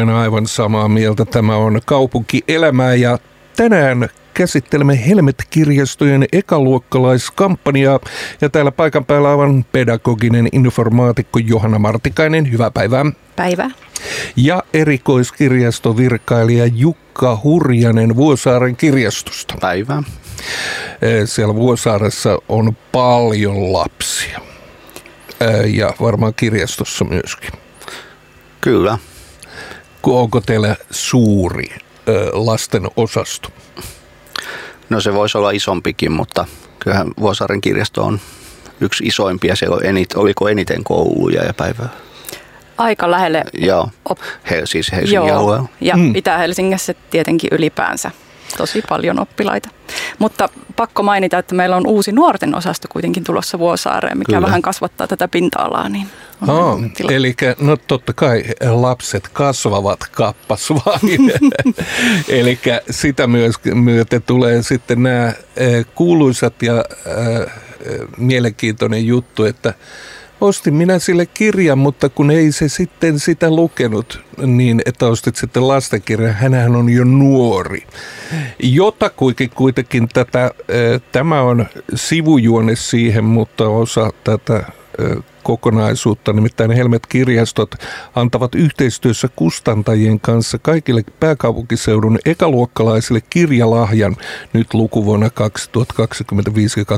olen aivan samaa mieltä. Tämä on kaupunkielämää ja tänään käsittelemme Helmet-kirjastojen ekaluokkalaiskampanjaa ja täällä paikan päällä aivan pedagoginen informaatikko Johanna Martikainen. Hyvää päivää. Päivää. Ja erikoiskirjastovirkailija Jukka Hurjanen Vuosaaren kirjastosta. Päivää. Siellä Vuosaaressa on paljon lapsia ja varmaan kirjastossa myöskin. Kyllä. Onko teillä suuri lasten osasto? No se voisi olla isompikin, mutta kyllähän Vuosaaren kirjasto on yksi isoimpia. Siellä on oliko eniten kouluja ja päivää? Aika lähelle. Joo, siis Helsingin alueella. Ja Itä-Helsingissä tietenkin ylipäänsä tosi paljon oppilaita. Mutta pakko mainita, että meillä on uusi nuorten osasto kuitenkin tulossa Vuosaareen, mikä Kyllä. vähän kasvattaa tätä pinta-alaa. Niin eli no totta kai lapset kasvavat kappas vain. Eli sitä myöten tulee sitten nämä kuuluisat ja mielenkiintoinen juttu, että ostin minä sille kirjan, mutta kun ei se sitten sitä lukenut, niin että ostit sitten lastenkirjan, hänhän on jo nuori. Jotakuinkin tämä on sivujuone siihen, mutta osa tätä kokonaisuutta, nimittäin Helmet-kirjastot antavat yhteistyössä kustantajien kanssa kaikille pääkaupunkiseudun ekaluokkalaisille kirjalahjan nyt lukuvuonna 2025 ja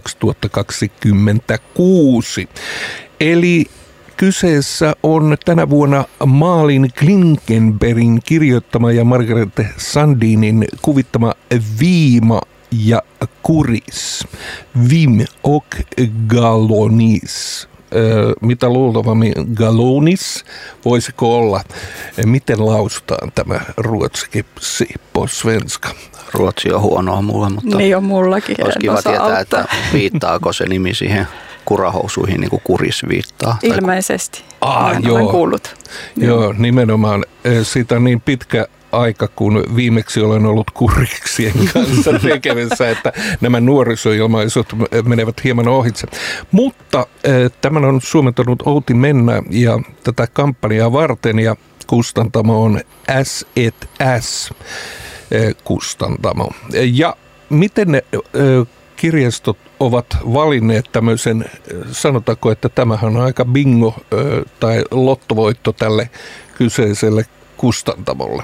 2026. Eli kyseessä on tänä vuonna Malin Klinkenbergin kirjoittama ja Margaret Sandinin kuvittama Viima ja Kuris. Vim och Galonis. Mitä luultavammin Galonis voisiko olla? Miten lausutaan tämä ruotsikin på svenska? Ruotsi on huonoa mulle, mutta niin on mullakin. olisi kiva tietää, että viittaako se nimi siihen kurahousuihin, niin kuin kuris viittaa. Ilmeisesti. Joo. Olen kuullut. Joo, nimenomaan. Siitä on niin pitkä aika, kun viimeksi olen ollut kuriksien kanssa tekemässä, että nämä nuorisoilmaisut menevät hieman ohitse. Mutta tämän on suomentanut Outi Mennä ja tätä kampanjaa varten ja kustantamo on S&S kustantamo. Ja miten ne kirjastot ovat valinneet tämmöisen, sanotaanko, että tämähän on aika bingo tai lottovoitto tälle kyseiselle kustantamolle?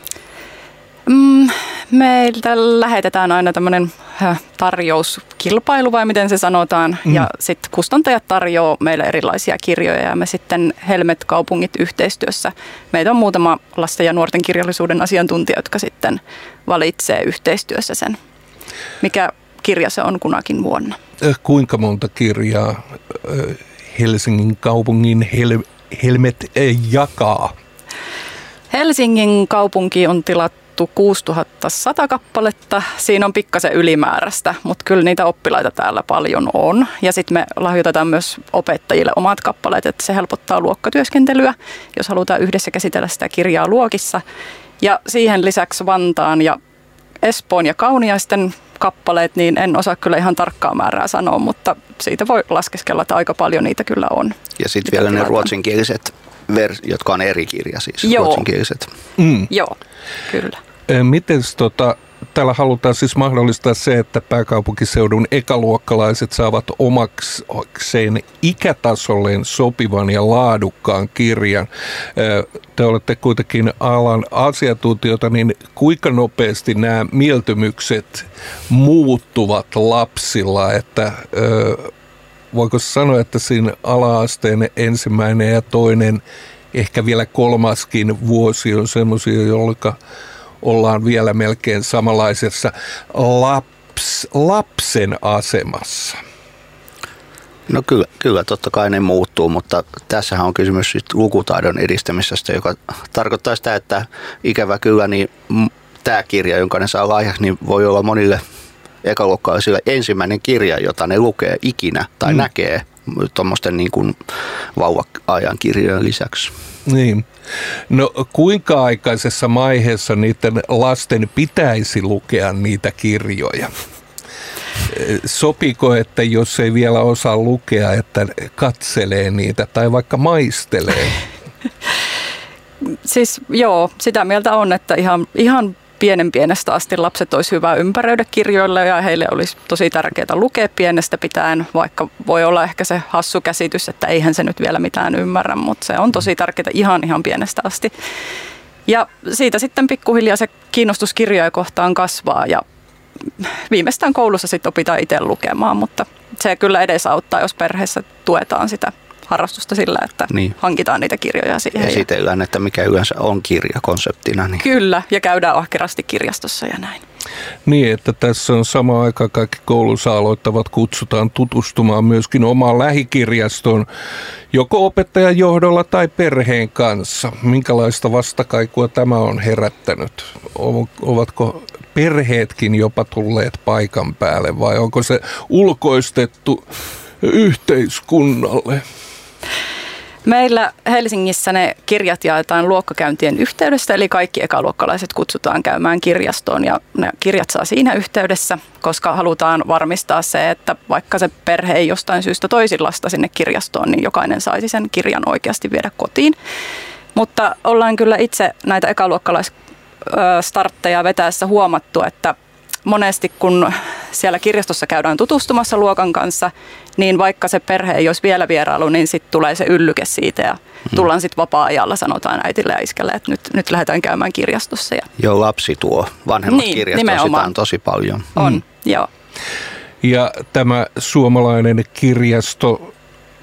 Meiltä lähetetään aina tämmöinen tarjouskilpailu, vai miten se sanotaan, ja sitten kustantajat tarjoaa meille erilaisia kirjoja, ja me sitten Helmet-kaupungit yhteistyössä. Meitä on muutama lasten ja nuorten kirjallisuuden asiantuntija, jotka sitten valitsee yhteistyössä sen, mikä kirja se on kunakin vuonna. Kuinka monta kirjaa Helsingin kaupungin Helmet jakaa? Helsingin kaupunki on tilattu 6100 kappaletta. Siinä on pikkasen ylimääräistä, mutta kyllä niitä oppilaita täällä paljon on. Ja sitten me lahjoitetaan myös opettajille omat kappaleet, että se helpottaa luokkatyöskentelyä, jos halutaan yhdessä käsitellä sitä kirjaa luokissa. Ja siihen lisäksi Vantaan ja Espoon ja Kauniaisten kappaleet, niin en osaa kyllä ihan tarkkaa määrää sanoa, mutta siitä voi laskeskella, että aika paljon niitä kyllä on. Ja sitten vielä ne ruotsinkieliset, jotka on eri kirja siis, Joo. ruotsinkieliset. Joo, kyllä. Miten täällä halutaan siis mahdollistaa se, että pääkaupunkiseudun ekaluokkalaiset saavat omakseen ikätasolleen sopivan ja laadukkaan kirjan. Te olette kuitenkin alan asiantuntijoita, niin kuinka nopeasti nämä mieltymykset muuttuvat lapsilla, että voiko sanoa, että siinä ala-asteen ensimmäinen ja toinen, ehkä vielä kolmaskin vuosi on semmoisia, jolloin ollaan vielä melkein samanlaisessa lapsen asemassa? No kyllä totta kai ne muuttuu, mutta tässähän on kysymys lukutaidon edistämisestä, joka tarkoittaa sitä, että ikävä kyllä niin tämä kirja, jonka ne saa lahjaksi, niin voi olla monille ekaluokkalaisille ensimmäinen kirja, jota ne lukee ikinä tai näkee tuommoisten niin kuin vauva-ajan kirjojen lisäksi. Niin. No kuinka aikaisessa vaiheessa niiden lasten pitäisi lukea niitä kirjoja? Sopiiko, että jos ei vielä osaa lukea, että katselee niitä tai vaikka maistelee? Siis joo, sitä mieltä on, että ihan pienestä asti lapset olisi hyvä ympäröidä kirjoilla ja heille olisi tosi tärkeää lukea pienestä pitäen, vaikka voi olla ehkä se hassu käsitys, että eihän se nyt vielä mitään ymmärrä, mutta se on tosi tärkeää ihan pienestä asti. Ja siitä sitten pikkuhiljaa se kiinnostus kirjoja kohtaan kasvaa ja viimeistään koulussa sitten opitaan itse lukemaan, mutta se kyllä edesauttaa, jos perheessä tuetaan sitä harrastusta sillä, että hankitaan niitä kirjoja siihen. Esitellään, että mikä yleensä on kirja konseptina. Niin. Kyllä, ja käydään ahkerasti kirjastossa ja näin. Niin, että tässä on sama aika kaikki koulussa aloittavat kutsutaan tutustumaan myöskin omaan lähikirjastoon, joko opettajan johdolla tai perheen kanssa. Minkälaista vastakaikua tämä on herättänyt? Ovatko perheetkin jopa tulleet paikan päälle vai onko se ulkoistettu yhteiskunnalle? Meillä Helsingissä ne kirjat jaetaan luokkakäyntien yhteydessä, eli kaikki ekaluokkalaiset kutsutaan käymään kirjastoon ja ne kirjat saa siinä yhteydessä, koska halutaan varmistaa se, että vaikka se perhe ei jostain syystä toisi lasta sinne kirjastoon, niin jokainen saisi sen kirjan oikeasti viedä kotiin. Mutta ollaan kyllä itse näitä ekaluokkalaisstartteja vetäessä huomattu, että monesti kun siellä kirjastossa käydään tutustumassa luokan kanssa, niin vaikka se perhe ei olisi vielä vierailu, niin sitten tulee se yllyke siitä ja tullaan sitten vapaa-ajalla, sanotaan äitille ja iskälle, että nyt lähdetään käymään kirjastossa. Joo, lapsi tuo vanhemmat kirjastoon, sitä on tosi paljon. On, joo. Ja tämä suomalainen kirjasto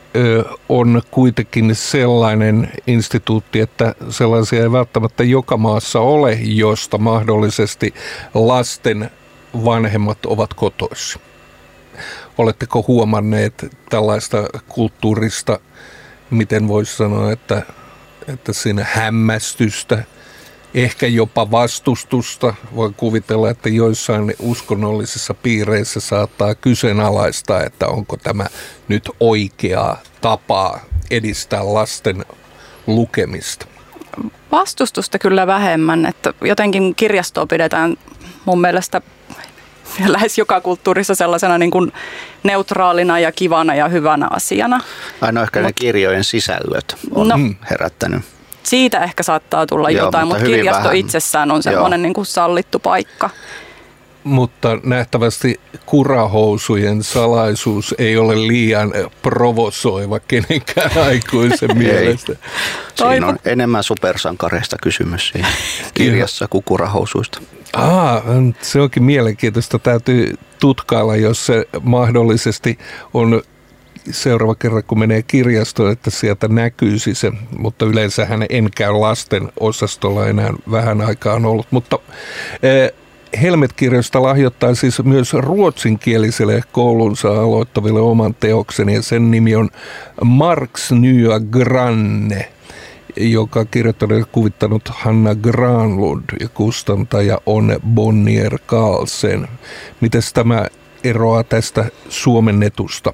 on kuitenkin sellainen instituutti, että sellaisia ei välttämättä joka maassa ole, josta mahdollisesti lasten vanhemmat ovat kotoisin. Oletteko huomanneet tällaista kulttuurista, miten voisi sanoa, että siinä hämmästystä, ehkä jopa vastustusta? Voi kuvitella, että joissain uskonnollisissa piireissä saattaa kyseenalaistaa, että onko tämä nyt oikea tapa edistää lasten lukemista. Vastustusta kyllä vähemmän, että jotenkin kirjastoa pidetään mun mielestä lähes joka kulttuurissa sellaisena niin kuin neutraalina ja kivana ja hyvänä asiana. Ainoa ehkä ne kirjojen sisällöt on herättänyt. Siitä ehkä saattaa tulla jotain, mutta kirjasto vähän itsessään on semmoinen niin kuin sallittu paikka. Mutta nähtävästi kurahousujen salaisuus ei ole liian provosoiva kenenkään aikuisen mielestä. Siinä on enemmän supersankareista kysymys siinä kirjassa kuin kurahousuista. Se onkin mielenkiintoista. Täytyy tutkailla, jos se mahdollisesti on seuraava kerran, kun menee kirjastoon, että sieltä näkyisi se. Mutta yleensähän en käy lasten osastolla enää vähän aikaa on ollut. Mutta Helmet-kirjoista lahjoittaa siis myös ruotsinkieliselle koulunsa aloittaville oman teoksen, ja sen nimi on Marx Nya Granne, joka kirjoittanut ja kuvittanut Hanna Granlund ja kustantaja on Bonnier Carlsen. Mites tämä eroaa tästä suomennetusta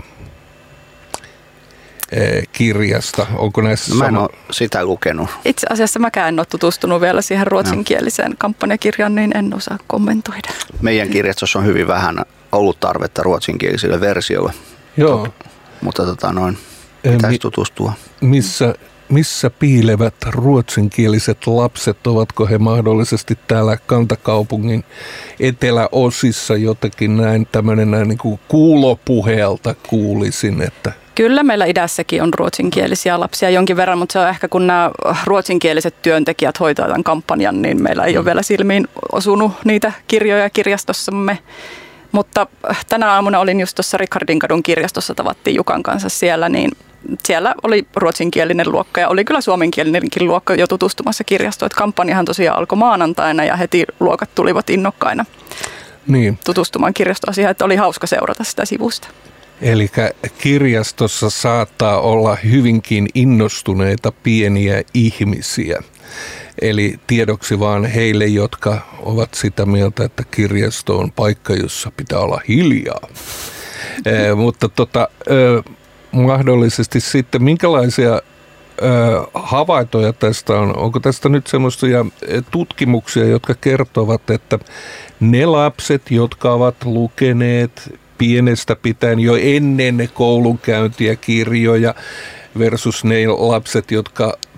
kirjasta? Onko näissä Mä en ole sitä lukenut. Itse asiassa mäkään en ole tutustunut vielä siihen ruotsinkieliseen kampanjakirjaan, niin en osaa kommentoida. Meidän kirjastossa on hyvin vähän ollut tarvetta ruotsinkielisille versioille. Joo. Mutta pitäisi tutustua. Missä piilevät ruotsinkieliset lapset? Ovatko he mahdollisesti täällä kantakaupungin eteläosissa jotenkin näin niin kuin kuulopuheelta kuulisin, että Kyllä meillä idässäkin on ruotsinkielisiä lapsia jonkin verran, mutta se on ehkä kun nämä ruotsinkieliset työntekijät hoitaa tämän kampanjan, niin meillä ei ole vielä silmiin osunut niitä kirjoja kirjastossamme. Mutta tänä aamuna olin just tuossa Rickhardinkadun kirjastossa, tavattiin Jukan kanssa siellä, niin siellä oli ruotsinkielinen luokka ja oli kyllä suomenkielinenkin luokka jo tutustumassa kirjastoon. Kampanjahan tosiaan alkoi maanantaina ja heti luokat tulivat innokkaina tutustumaan kirjastoasiaan, että oli hauska seurata sitä sivusta. Eli kirjastossa saattaa olla hyvinkin innostuneita pieniä ihmisiä. Eli tiedoksi vaan heille, jotka ovat sitä mieltä, että kirjasto on paikka, jossa pitää olla hiljaa. Mutta mahdollisesti sitten, minkälaisia havaintoja tästä on? Onko tästä nyt semmoisia tutkimuksia, jotka kertovat, että ne lapset, jotka ovat lukeneet pienestä pitäen jo ennen koulunkäyntiä kirjoja versus ne lapset, jotka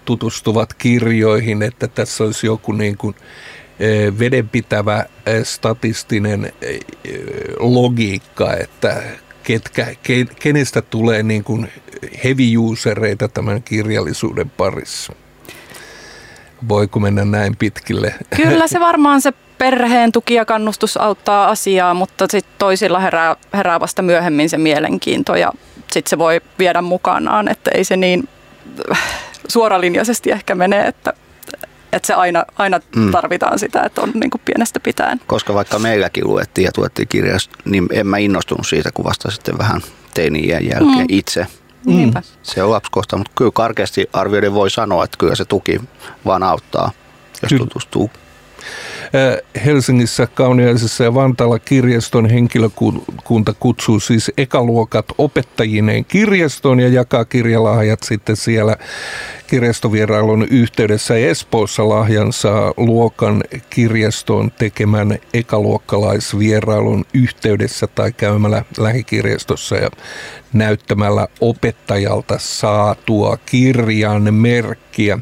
tutustuvat kirjoihin, että tässä olisi joku niin kuin vedenpitävä statistinen logiikka, että kenestä tulee niin kuin heavy usereita tämän kirjallisuuden parissa. Voiko mennä näin pitkille? Kyllä se varmaan se perheen tuki ja kannustus auttaa asiaa, mutta sitten toisilla herää vasta myöhemmin se mielenkiinto ja sitten se voi viedä mukanaan, että ei se niin suoralinjaisesti ehkä mene, että se aina tarvitaan sitä, että on niin kuin pienestä pitäen. Koska vaikka meilläkin luettiin ja tuettiin kirjasta, niin en mä innostunut siitä, kun vasta sitten vähän teini-iän jälkeen itse. Se on lapsikohta, mutta kyllä karkeasti arvioiden voi sanoa, että kyllä se tuki vaan auttaa, jos tutustuu. Helsingissä, Kauniaisissa ja Vantaalla kirjaston henkilökunta kutsuu siis ekaluokat opettajineen kirjastoon ja jakaa kirjalahjat sitten siellä kirjastovierailun yhteydessä. Espoossa lahjan saa luokan kirjastoon tekemän ekaluokkalaisvierailun yhteydessä tai käymällä lähikirjastossa ja näyttämällä opettajalta saatua kirjan merkkiä.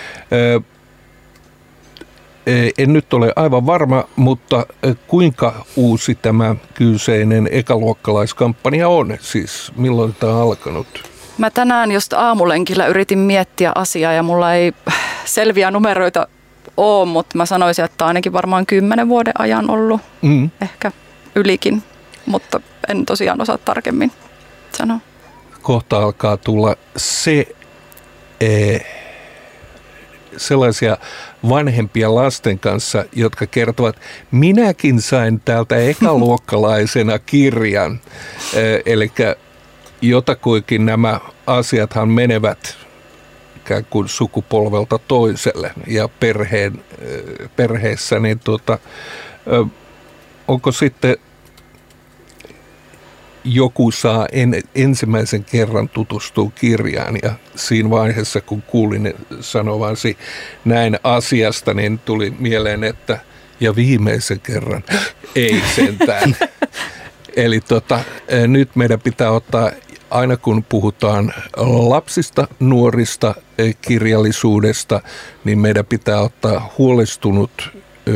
En nyt ole aivan varma, mutta kuinka uusi tämä kyseinen ekaluokkalaiskampanja on? Siis milloin tämä on alkanut? Mä tänään just aamulenkillä yritin miettiä asiaa ja mulla ei selviä numeroita ole, mutta mä sanoisin, että ainakin varmaan 10 vuoden ajan ollut, ehkä ylikin, mutta en tosiaan osaa tarkemmin sanoa. Kohta alkaa tulla sellaisia vanhempia lasten kanssa, jotka kertovat, minäkin sain täältä ekaluokkalaisena kirjan. Eli jotakuinkin nämä asiathan menevät ikään kuin sukupolvelta toiselle ja perheessä, niin onko sitten joku saa ensimmäisen kerran tutustua kirjaan ja siinä vaiheessa, kun kuulin sanovansi näin asiasta, niin tuli mieleen, että ja viimeisen kerran ei sentään. Eli nyt meidän pitää ottaa, aina kun puhutaan lapsista, nuorista, kirjallisuudesta, niin meidän pitää ottaa huolestunut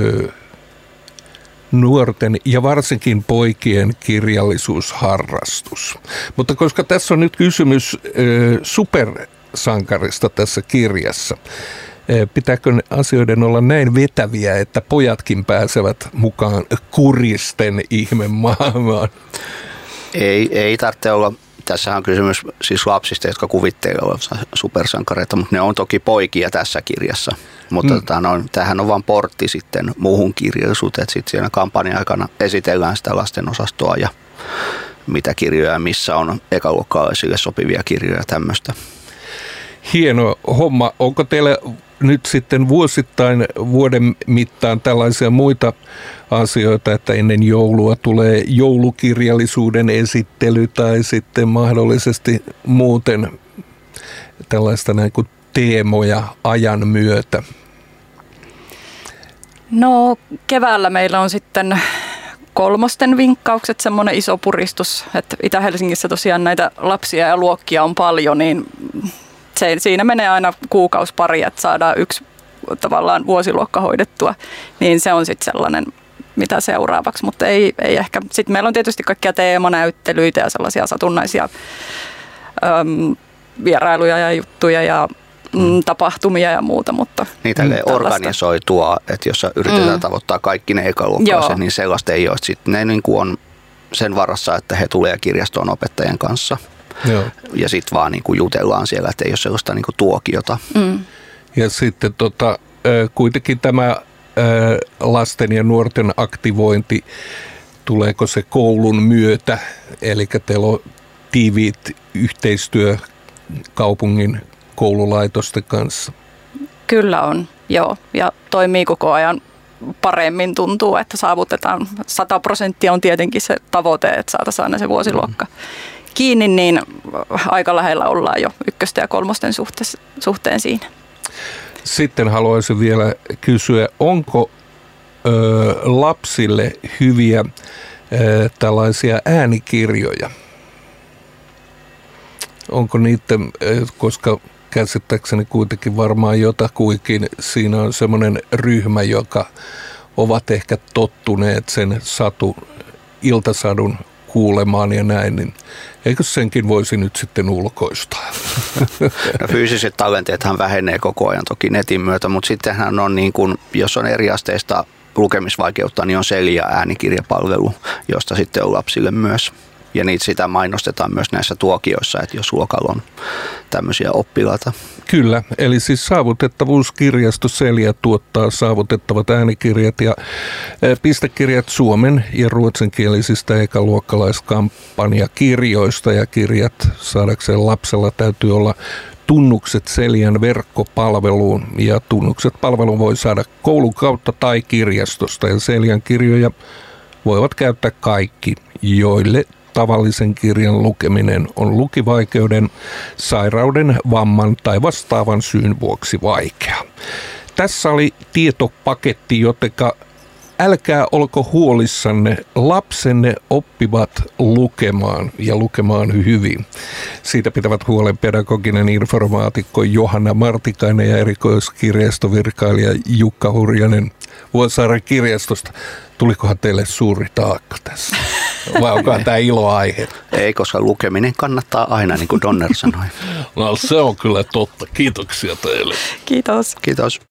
nuorten ja varsinkin poikien kirjallisuusharrastus. Mutta koska tässä on nyt kysymys supersankarista tässä kirjassa, pitääkö asioiden olla näin vetäviä, että pojatkin pääsevät mukaan kuristen ihmemaailmaan? Ei tarvitse olla. Tässä on kysymys siis lapsista, jotka kuvittelevat supersankareita, mutta ne on toki poikia tässä kirjassa. Mutta tämähän on vain portti sitten muuhun kirjallisuuteen, että sitten siinä kampanjan aikana esitellään sitä lastenosastoa ja mitä kirjoja, missä on ekaluokkalaisille sopivia kirjoja tämmöistä. Hieno homma. Onko teillä nyt sitten vuosittain vuoden mittaan tällaisia muita asioita, että ennen joulua tulee joulukirjallisuuden esittely tai sitten mahdollisesti muuten tällaista näin kuin teemoja ajan myötä? No keväällä meillä on sitten kolmosten vinkkaukset, semmoinen iso puristus, että Itä-Helsingissä tosiaan näitä lapsia ja luokkia on paljon, niin siinä menee aina kuukausi pari, että saadaan yksi tavallaan vuosiluokka hoidettua, niin se on sitten sellainen, mitä seuraavaksi, mutta ei ehkä. Sitten meillä on tietysti kaikkia teemanäyttelyitä ja sellaisia satunnaisia vierailuja ja juttuja ja tapahtumia ja muuta, mutta niitä organisoitua, että jos yritetään tavoittaa kaikki ne ekaluokkalaiset, niin sellaista ei ole. Sitten ne niin kuin on sen varassa, että he tulee kirjastoon opettajien kanssa. Joo. Ja sitten vaan niin kuin jutellaan siellä, että ei ole sellaista niin kuin tuokiota. Ja sitten kuitenkin tämä lasten ja nuorten aktivointi, tuleeko se koulun myötä, eli teillä on tiiviit yhteistyö kaupungin koululaitosten kanssa? Kyllä on, joo, ja toimii koko ajan paremmin, tuntuu, että saavutetaan 100% on tietenkin se tavoite, että saataisiin aina se vuosiluokka kiinni, niin aika lähellä ollaan jo ykkösten ja kolmosten suhteen siinä. Sitten haluaisin vielä kysyä, onko lapsille hyviä tällaisia äänikirjoja? Onko niitä, koska käsittääkseni kuitenkin varmaan jotakuinkin siinä on semmoinen ryhmä, joka ovat ehkä tottuneet sen iltasadun kuulemaan ja näin, niin eikö senkin voisi nyt sitten ulkoistaa? No, fyysiset talenteethan vähenee koko ajan toki netin myötä, mutta sittenhän on niin kuin, jos on eriasteista lukemisvaikeutta, niin on Celia äänikirjapalvelu, josta sitten on lapsille myös. Ja sitä mainostetaan myös näissä tuokioissa, että jos luokalla on tämmöisiä oppilaita. Kyllä, eli siis Saavutettavuuskirjasto Celia tuottaa saavutettavat äänikirjat ja pistekirjat suomen- ja ruotsinkielisistä ekaluokkalaiskampanjakirjoista. Ja kirjat saadakseen lapsella täytyy olla tunnukset Celian verkkopalveluun. Ja tunnukset palveluun voi saada koulun kautta tai kirjastosta. Ja Celian kirjoja voivat käyttää kaikki, joille tavallisen kirjan lukeminen on lukivaikeuden, sairauden, vamman tai vastaavan syyn vuoksi vaikea. Tässä oli tietopaketti, jotenka älkää olko huolissanne, lapsenne oppivat lukemaan ja lukemaan hyvin. Siitä pitävät huolen pedagoginen informaatikko Johanna Martikainen ja erikoiskirjastovirkailija Jukka Hurjanen Vuosaaren kirjastosta. Tulikohan teille suuri taakka tässä? Vai onkohan tämä iloaihe? Ei, koska lukeminen kannattaa aina, niin kuin Donner sanoi. No se on kyllä totta. Kiitoksia teille. Kiitos. Kiitos.